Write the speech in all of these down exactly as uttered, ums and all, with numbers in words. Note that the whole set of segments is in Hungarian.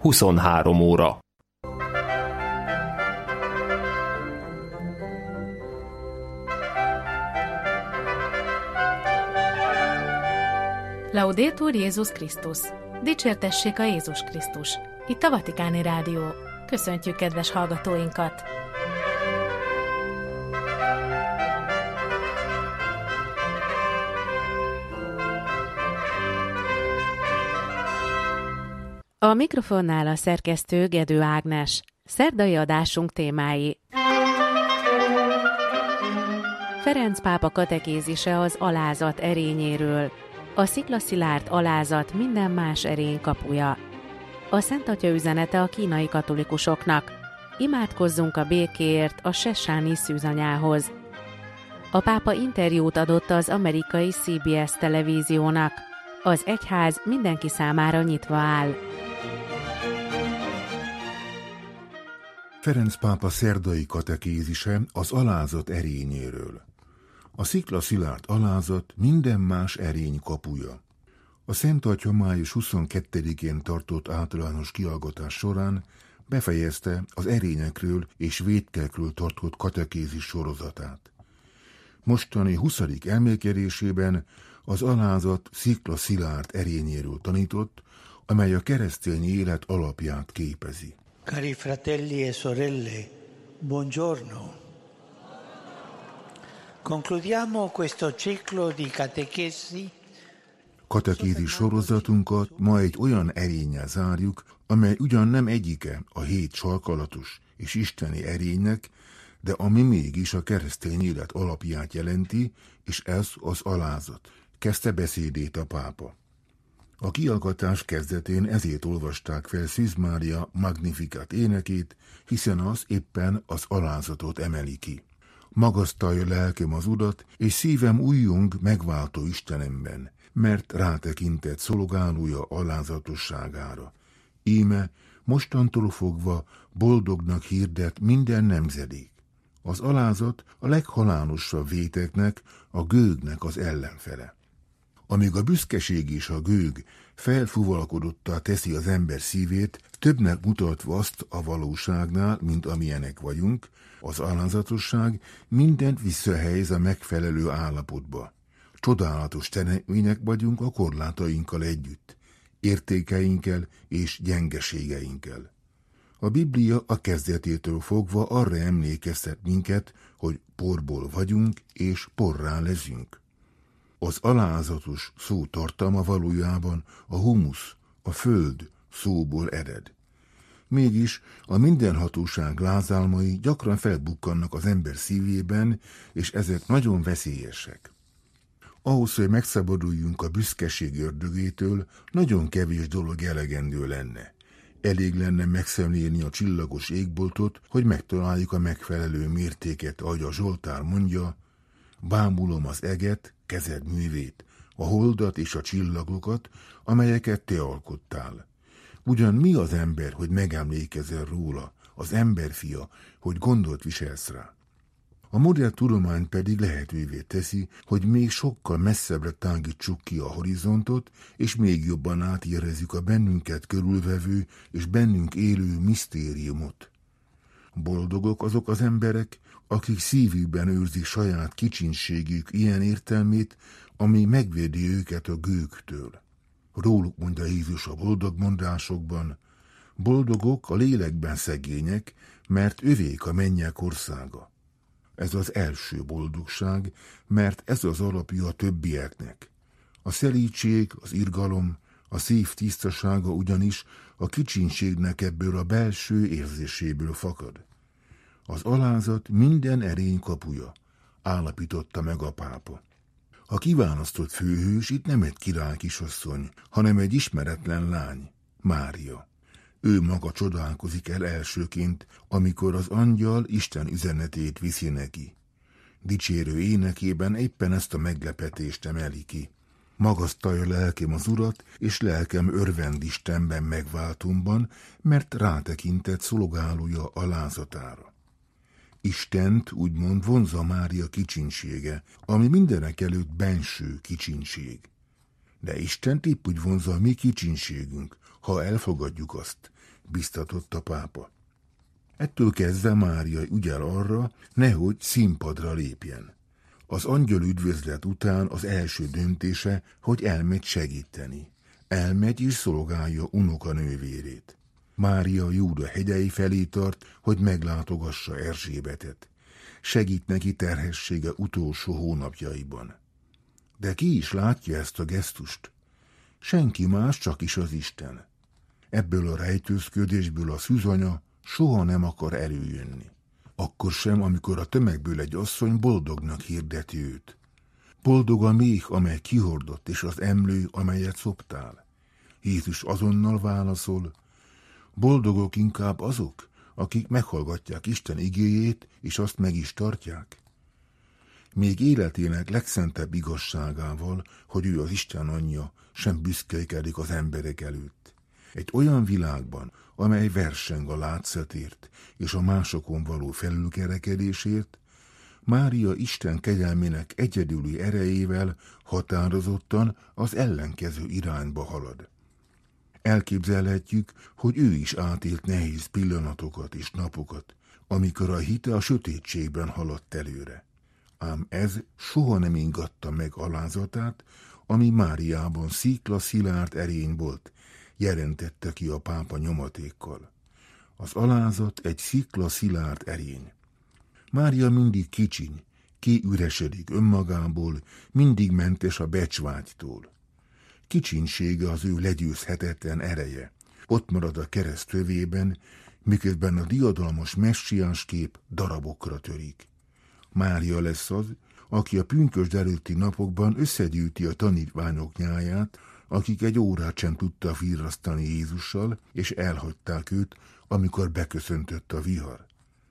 huszonhárom óra. Laudetur Jézus Krisztus! Dicsértessék a Jézus Krisztus! Itt a Vatikáni Rádió. Köszöntjük kedves hallgatóinkat! A mikrofonnál a szerkesztő Gedő Ágnes. Szerdai adásunk témái. Ferenc pápa katekézise az alázat erényéről. A sziklaszilárd alázat minden más erény kapuja. A Szent Atya üzenete a kínai katolikusoknak. Imádkozzunk a békéért a sessáni szűzanyához. A pápa interjút adott az amerikai cé bé es televíziónak. Az egyház mindenki számára nyitva áll. Ferenc pápa szerdai katekézise az alázat erényéről. A sziklaszilárd alázat minden más erény kapuja. A Szent Atya május huszonkettedikén tartott általános kihallgatás során befejezte az erényekről és vétkekről tartott katekézis sorozatát. Mostani huszadik elmélkedésében az alázat sziklaszilárd erényéről tanított, amely a keresztény élet alapját képezi. Cari fratelli e sorelle, buongiorno. Concludiamo questo ciclo di catechesi. Katekézis sorozatunkat ma egy olyan erénnyel zárjuk, amely ugyan nem egyike a hét sarkalatos és isteni erénynek, de ami mégis a keresztény élet alapját jelenti, és ez az alázat. Kezdte beszédét a pápa. A kihallgatás kezdetén ezért olvasták fel Szűz Mária Magnificat énekét, hiszen az éppen az alázatot emeli ki. Magasztalja lelkem az Urat, és szívem újjong megváltó Istenemben, mert rátekintett szolgálója alázatosságára. Íme mostantól fogva boldognak hirdet minden nemzedék. Az alázat a leghalálosabb véteknek, a gőgnek az ellenfele. Amíg a büszkeség és a gőg felfuvalkodottá teszi az ember szívét, többnek mutatva azt a valóságnál, mint amilyenek vagyunk, az alázatosság mindent visszahelyez a megfelelő állapotba. Csodálatos teremtmények vagyunk a korlátainkkal együtt, értékeinkkel és gyengeségeinkkel. A Biblia a kezdetétől fogva arra emlékeztet minket, hogy porból vagyunk és porrá leszünk. Az alázatos szó tartalma valójában a humusz, a föld szóból ered. Mégis a mindenhatóság lázálmai gyakran felbukkannak az ember szívében, és ezek nagyon veszélyesek. Ahhoz, hogy megszabaduljunk a büszkeség ördögétől, nagyon kevés dolog elegendő lenne. Elég lenne megszemlélni a csillagos égboltot, hogy megtaláljuk a megfelelő mértéket, ahogy a Zsoltár mondja: bámulom az eget, kezed művét, a holdat és a csillagokat, amelyeket te alkottál. Ugyan mi az ember, hogy megemlékezel róla, az emberfia, hogy gondot viselsz rá? A modern tudomány pedig lehetővé teszi, hogy még sokkal messzebbre tágítsuk ki a horizontot, és még jobban átérezzük a bennünket körülvevő és bennünk élő misztériumot. Boldogok azok az emberek, akik szívükben őrzik saját kicsinségük ilyen értelmét, ami megvédi őket a gőgtől. Róluk mondja Jézus a boldog mondásokban: boldogok a lélekben szegények, mert övék a mennyek országa. Ez az első boldogság, mert ez az alapja a többieknek. A szelídség, az irgalom, a szív tisztasága ugyanis a kicsinségnek ebből a belső érzéséből fakad. Az alázat minden erény kapuja, állapította meg a pápa. A kiválasztott főhős itt nem egy király kisasszony, hanem egy ismeretlen lány, Mária. Ő maga csodálkozik el elsőként, amikor az angyal Isten üzenetét viszi neki. Dicsérő énekében éppen ezt a meglepetést emeli ki. Magasztalja lelkem az Urat, és lelkem örvend Istenben megváltomban, mert rátekintett szolgálója alázatára. Istent úgymond vonzza Mária kicsinsége, ami mindenek előtt benső kicsinség. De Istent épp úgy vonzza a mi kicsinségünk, ha elfogadjuk azt, biztatott a pápa. Ettől kezdve Mária ügyel arra, nehogy színpadra lépjen. Az angyal üdvözlet után az első döntése, hogy elmegy segíteni. Elmegy és szolgálja unokanővérét. Mária Júda hegyei felé tart, hogy meglátogassa Erzsébetet. Segít neki terhessége utolsó hónapjaiban. De ki is látja ezt a gesztust? Senki más, csak is az Isten. Ebből a rejtőzködésből a szűzanya soha nem akar előjönni. Akkor sem, amikor a tömegből egy asszony boldognak hirdeti őt. Boldog a méh, amely kihordott, és az emlő, amelyet szoptál. Jézus azonnal válaszol, boldogok inkább azok, akik meghallgatják Isten igéjét, és azt meg is tartják. Még életének legszentebb igazságával, hogy ő az Isten anyja, sem büszkélkedik az emberek előtt. Egy olyan világban, amely verseng a látszatért és a másokon való felülkerekedésért, Mária Isten kegyelmének egyedüli erejével határozottan az ellenkező irányba halad. Elképzelhetjük, hogy ő is átélt nehéz pillanatokat és napokat, amikor a hite a sötétségben haladt előre. Ám ez soha nem ingatta meg alázatát, ami Máriában szikla szilárd erény volt, jelentette ki a pápa nyomatékkal. Az alázat egy szikla szilárd erény. Mária mindig kicsiny, kiüresedik önmagából, mindig mentes a becsvágytól. Kicsinsége az ő legyőzhetetlen ereje. Ott marad a kereszt tövében, miközben a diadalmas messiás kép darabokra törik. Mária lesz az, aki a pünkösd előtti napokban összegyűjti a tanítványok nyáját, akik egy órát sem tudtak virrasztani Jézussal, és elhagyták őt, amikor beköszöntött a vihar.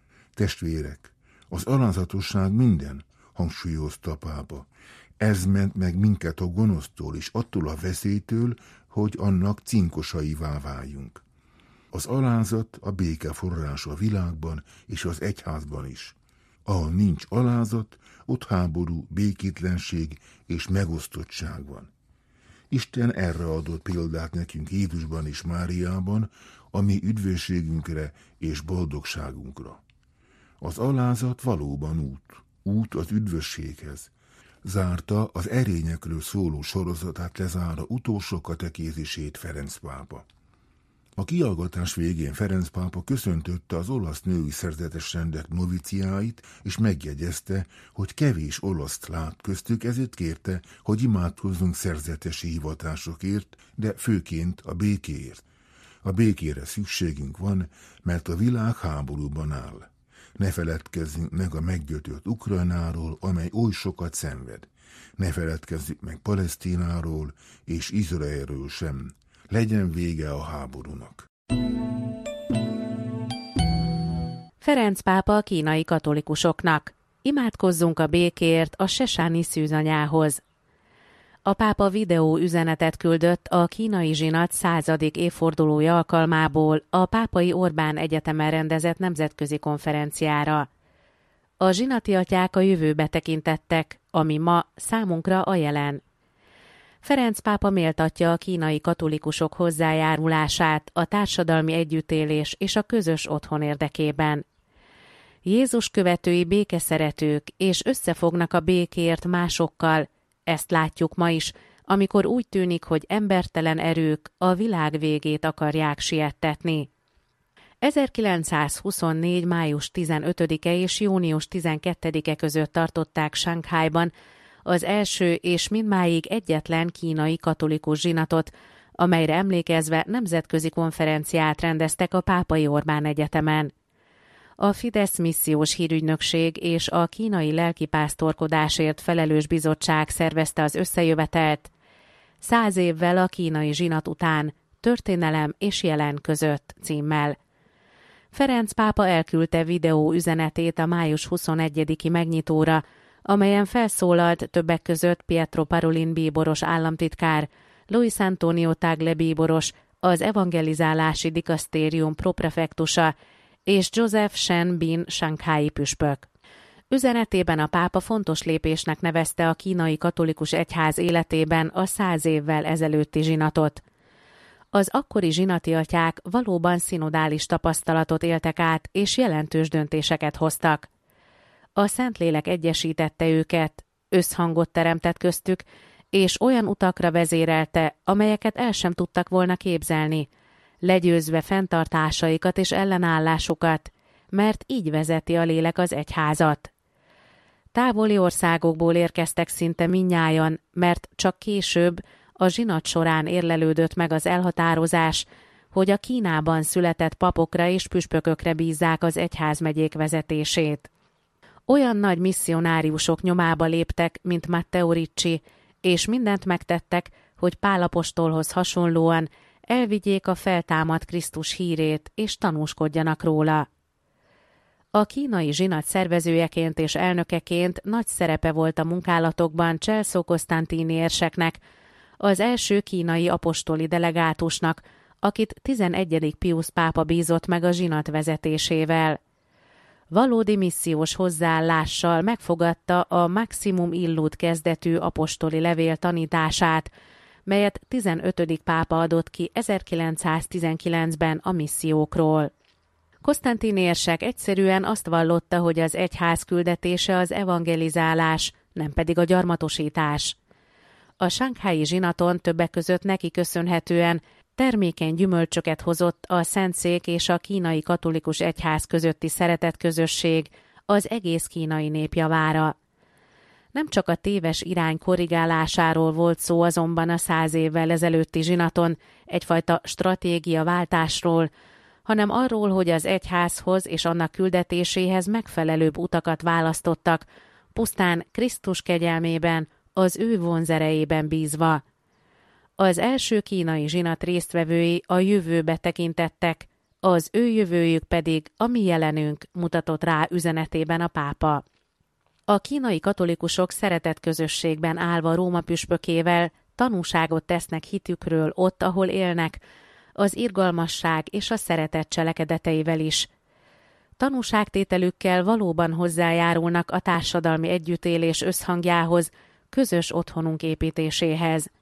Testvérek, az alázatosság minden, hangsúlyozta a pápa. Ez ment meg minket a gonosztól és attól a veszélytől, hogy annak cinkosaivá váljunk. Az alázat a béke forrása a világban és az egyházban is. Ahol nincs alázat, ott háború, békétlenség és megosztottság van. Isten erre adott példát nekünk Jézusban és Máriában, ami üdvösségünkre és boldogságunkra. Az alázat valóban út, út az üdvösséghez. Zárta az erényekről szóló sorozatát lezáró utolsó katekézisét Ferenc pápa. A kihallgatás végén Ferenc pápa köszöntötte az olasz női szerzetes rendek noviciáit, és megjegyezte, hogy kevés olaszt lát köztük, ezért kérte, hogy imádkozzunk szerzetesi hivatásokért, de főként a békéért. A békére szükségünk van, mert a világ háborúban áll. Ne feledkezzünk meg a meggyötört Ukrajnáról, amely oly sokat szenved. Ne feledkezzünk meg Palesztináról és Izraelről sem. Legyen vége a háborúnak. Ferenc pápa a kínai katolikusoknak. Imádkozzunk a békért a sesáni szűzanyához. A pápa videó üzenetet küldött a kínai zsinat századik évfordulója alkalmából a Pápai Orbán Egyetemen rendezett nemzetközi konferenciára. A zsinati atyák a jövőbe tekintettek, ami ma számunkra a jelen. Ferenc pápa méltatja a kínai katolikusok hozzájárulását a társadalmi együttélés és a közös otthon érdekében. Jézus követői békeszeretők és összefognak a békért másokkal. Ezt látjuk ma is, amikor úgy tűnik, hogy embertelen erők a világ végét akarják siettetni. ezerkilencszázhuszonnégy. május tizenötödike és június tizenkettedike között tartották Sanghajban az első és mindmáig egyetlen kínai katolikus zsinatot, amelyre emlékezve nemzetközi konferenciát rendeztek a Pápai Orbán Egyetemen. A Fidesz missziós hírügynökség és a kínai lelkipásztorkodásért felelős bizottság szervezte az összejövetelt. Száz évvel a kínai zsinat után, történelem és jelen között címmel. Ferenc pápa elküldte videó üzenetét a május huszonegyediki megnyitóra, amelyen felszólalt többek között Pietro Parolin bíboros államtitkár, Luis Antonio Tagle bíboros, az evangelizálási dikasztérium proprefektusa, és Joseph Shen Bin Shanghai püspök. Üzenetében a pápa fontos lépésnek nevezte a kínai katolikus egyház életében a száz évvel ezelőtti zsinatot. Az akkori zsinati atyák valóban szinodális tapasztalatot éltek át, és jelentős döntéseket hoztak. A Szentlélek egyesítette őket, összhangot teremtett köztük, és olyan utakra vezérelte, amelyeket el sem tudtak volna képzelni, legyőzve fenntartásaikat és ellenállásukat, mert így vezeti a lélek az egyházat. Távoli országokból érkeztek szinte mindnyájan, mert csak később, a zsinat során érlelődött meg az elhatározás, hogy a Kínában született papokra és püspökökre bízzák az egyházmegyék vezetését. Olyan nagy misszionáriusok nyomába léptek, mint Matteo Ricci, és mindent megtettek, hogy Pál apostolhoz hasonlóan elvigyék a feltámadt Krisztus hírét, és tanúskodjanak róla. A kínai zsinat szervezőjeként és elnökeként nagy szerepe volt a munkálatokban Celso Costantini érseknek, az első kínai apostoli delegátusnak, akit tizenegyedik Piusz pápa bízott meg a zsinat vezetésével. Valódi missziós hozzáállással megfogadta a Maximum Illud kezdetű apostoli levél tanítását, melyet tizenötödik pápa adott ki ezerkilencszáztizenkilencben a missziókról. Costantini érsek egyszerűen azt vallotta, hogy az egyház küldetése az evangelizálás, nem pedig a gyarmatosítás. A shanghai zsinaton többek között neki köszönhetően termékeny gyümölcsöket hozott a Szentszék és a kínai katolikus egyház közötti szeretetközösség az egész kínai nép javára. Nem csak a téves irány korrigálásáról volt szó azonban a száz évvel ezelőtti zsinaton, egyfajta stratégiaváltásról, hanem arról, hogy az egyházhoz és annak küldetéséhez megfelelőbb utakat választottak, pusztán Krisztus kegyelmében, az ő vonzerejében bízva. Az első kínai zsinat résztvevői a jövőbe tekintettek, az ő jövőjük pedig a mi jelenünk, mutatott rá üzenetében a pápa. A kínai katolikusok szeretetközösségben állva Róma püspökével tanúságot tesznek hitükről ott, ahol élnek, az irgalmasság és a szeretet cselekedeteivel is. Tanúságtételükkel valóban hozzájárulnak a társadalmi együttélés összhangjához, közös otthonunk építéséhez.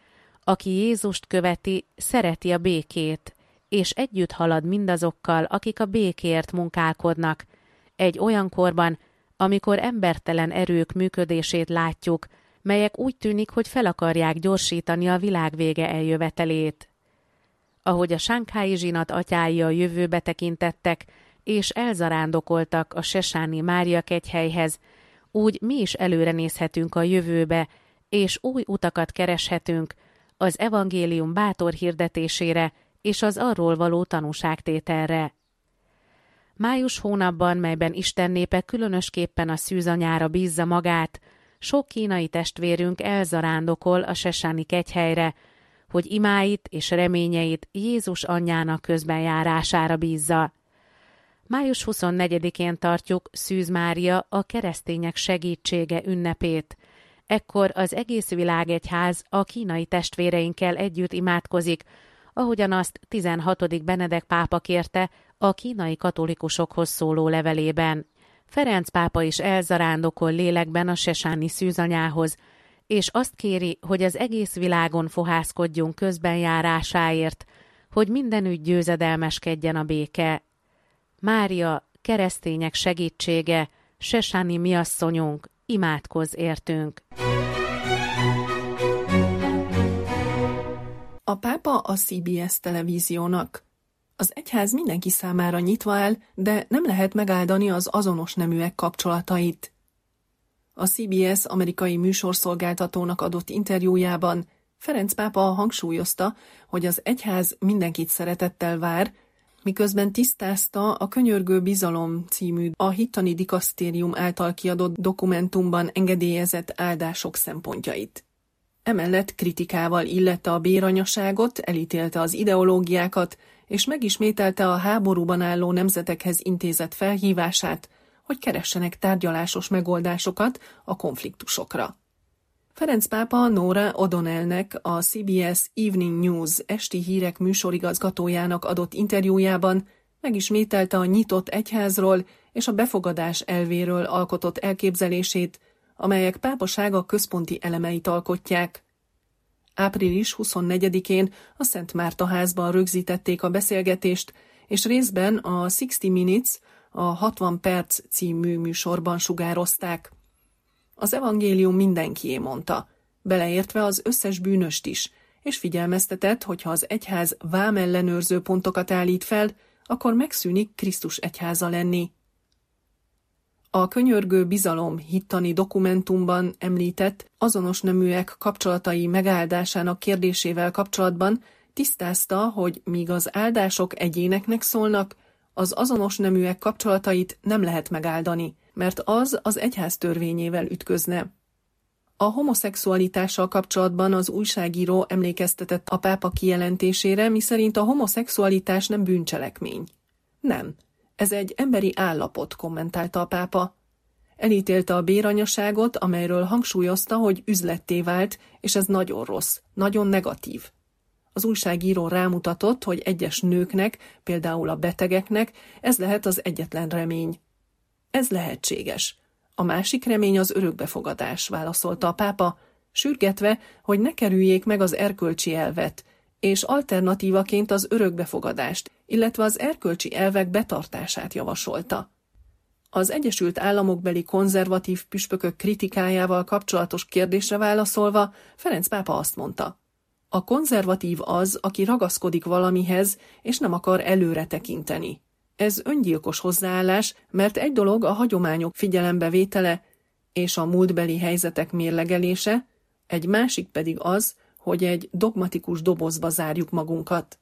Aki Jézust követi, szereti a békét, és együtt halad mindazokkal, akik a békért munkálkodnak, egy olyan korban, amikor embertelen erők működését látjuk, melyek úgy tűnik, hogy fel akarják gyorsítani a világ vége eljövetelét. Ahogy a shanghai zsinat atyái a jövőbe tekintettek, és elzarándokoltak a Sesáni Mária kegyhelyhez, úgy mi is előre nézhetünk a jövőbe, és új utakat kereshetünk az evangélium bátor hirdetésére és az arról való tanúságtételre. Május hónapban, melyben Isten népe különösképpen a szűzanyára bízza magát, sok kínai testvérünk elzarándokol a Sesáni kegyhelyre, hogy imáit és reményeit Jézus anyjának közbenjárására bízza. Május huszonnegyedikén tartjuk Szűz Mária a keresztények segítsége ünnepét. Ekkor az egész világegyház a kínai testvéreinkkel együtt imádkozik, ahogyan azt tizenhatodik Benedek pápa kérte a kínai katolikusokhoz szóló levelében. Ferenc pápa is elzarándokol lélekben a sesáni szűzanyához, és azt kéri, hogy az egész világon fohászkodjunk közbenjárásáért, hogy mindenütt győzedelmeskedjen a béke. Mária, keresztények segítsége, Sesáni mi asszonyunk, imádkozz értünk! A pápa a cé bé es televíziónak. Az egyház mindenki számára nyitva áll, de nem lehet megáldani az azonos neműek kapcsolatait. A cé bé es amerikai műsorszolgáltatónak adott interjújában Ferenc pápa hangsúlyozta, hogy az egyház mindenkit szeretettel vár, miközben tisztázta a Könyörgő bizalom című a hittani dikasztérium által kiadott dokumentumban engedélyezett áldások szempontjait. Emellett kritikával illette a béranyaságot, elítélte az ideológiákat, és megismételte a háborúban álló nemzetekhez intézett felhívását, hogy keressenek tárgyalásos megoldásokat a konfliktusokra. Ferenc pápa Nora O'Donnellnek, a cé bé es Evening News esti hírek műsorigazgatójának adott interjújában megismételte a nyitott egyházról és a befogadás elvéről alkotott elképzelését, amelyek pápasága központi elemeit alkotják. április huszonnegyedikén a Szent Márta házban rögzítették a beszélgetést, és részben a hatvan Minutes, a hatvan perc című műsorban sugározták. Az evangélium mindenkié, mondta, beleértve az összes bűnöst is, és figyelmeztetett, hogy ha az egyház vámellenőrző pontokat állít fel, akkor megszűnik Krisztus egyháza lenni. A könyörgő bizalom hittani dokumentumban említett azonos neműek kapcsolatai megáldásának kérdésével kapcsolatban tisztázta, hogy míg az áldások egyéneknek szólnak, az azonos neműek kapcsolatait nem lehet megáldani, mert az az egyház törvényével ütközne. A homoszexualitással kapcsolatban az újságíró emlékeztetett a pápa kijelentésére, miszerint a homoszexualitás nem bűncselekmény. Nem, ez egy emberi állapot, kommentálta a pápa. Elítélte a béranyaságot, amelyről hangsúlyozta, hogy üzletté vált, és ez nagyon rossz, nagyon negatív. Az újságíró rámutatott, hogy egyes nőknek, például a betegeknek, ez lehet az egyetlen remény. Ez lehetséges. A másik remény az örökbefogadás, válaszolta a pápa, sürgetve, hogy ne kerüljék meg az erkölcsi elvet, és alternatívaként az örökbefogadást, illetve az erkölcsi elvek betartását javasolta. Az Egyesült Államokbeli konzervatív püspökök kritikájával kapcsolatos kérdésre válaszolva Ferenc pápa azt mondta: a konzervatív az, aki ragaszkodik valamihez, és nem akar előre tekinteni. Ez öngyilkos hozzáállás, mert egy dolog a hagyományok figyelembevétele és a múltbeli helyzetek mérlegelése, egy másik pedig az, hogy egy dogmatikus dobozba zárjuk magunkat.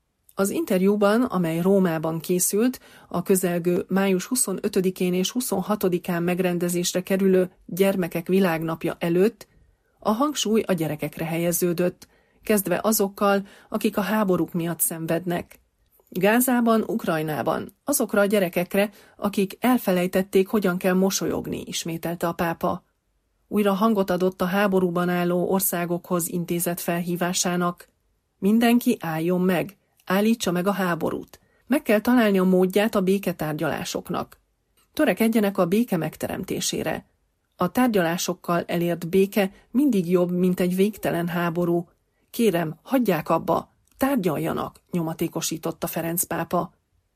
Az interjúban, amely Rómában készült, a közelgő május huszonötödikén és huszonhatodikán megrendezésre kerülő Gyermekek Világnapja előtt a hangsúly a gyerekekre helyeződött, kezdve azokkal, akik a háborúk miatt szenvednek. Gázában, Ukrajnában, azokra a gyerekekre, akik elfelejtették, hogyan kell mosolyogni, ismételte a pápa. Újra hangot adott a háborúban álló országokhoz intézett felhívásának. Mindenki álljon meg, állítsa meg a háborút. Meg kell találni a módját a béketárgyalásoknak. Törekedjenek a béke megteremtésére. A tárgyalásokkal elért béke mindig jobb, mint egy végtelen háború. Kérem, hagyják abba, tárgyaljanak, nyomatékosította Ferenc pápa.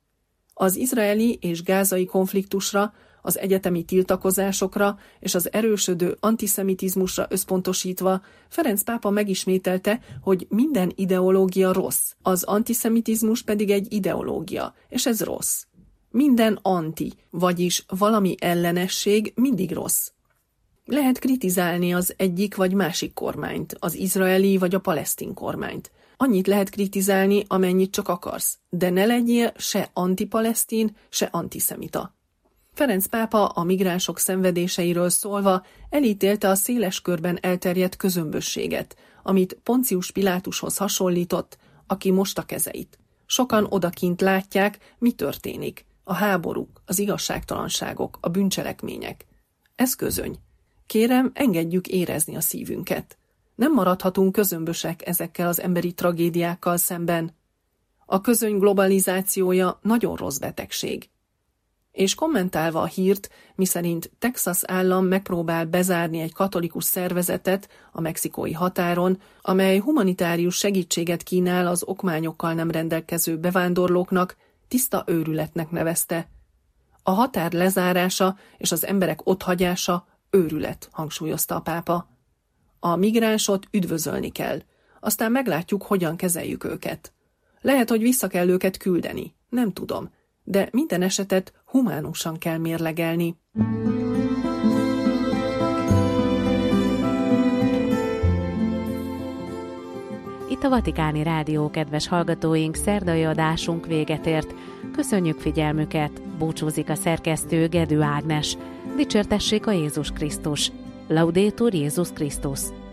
Az izraeli és gázai konfliktusra, az egyetemi tiltakozásokra és az erősödő antiszemitizmusra összpontosítva Ferenc pápa megismételte, hogy minden ideológia rossz, az antiszemitizmus pedig egy ideológia, és ez rossz. Minden anti, vagyis valami ellenesség mindig rossz. Lehet kritizálni az egyik vagy másik kormányt, az izraeli vagy a palesztin kormányt. Annyit lehet kritizálni, amennyit csak akarsz, de ne legyél se antipalesztin, se antiszemita. Ferenc pápa a migránsok szenvedéseiről szólva elítélte a széles körben elterjedt közömbösséget, amit Poncius Pilátushoz hasonlított, aki mosta kezeit. Sokan odakint látják, mi történik. A háborúk, az igazságtalanságok, a bűncselekmények. Ez közöny. Kérem, engedjük érezni a szívünket. Nem maradhatunk közömbösek ezekkel az emberi tragédiákkal szemben. A közöny globalizációja nagyon rossz betegség. És kommentálva a hírt, miszerint Texas állam megpróbál bezárni egy katolikus szervezetet a mexikói határon, amely humanitárius segítséget kínál az okmányokkal nem rendelkező bevándorlóknak, tiszta őrületnek nevezte. A határ lezárása és az emberek otthagyása őrület, hangsúlyozta a pápa. A migránsot üdvözölni kell, aztán meglátjuk, hogyan kezeljük őket. Lehet, hogy vissza kell őket küldeni, nem tudom, de minden esetet humánusan kell mérlegelni. Itt a Vatikáni Rádió, kedves hallgatóink, szerdai adásunk véget ért. Köszönjük figyelmüket, búcsúzik a szerkesztő Gedő Ágnes. Dicsértessék a Jézus Krisztus. Laudetur Jézus Krisztus.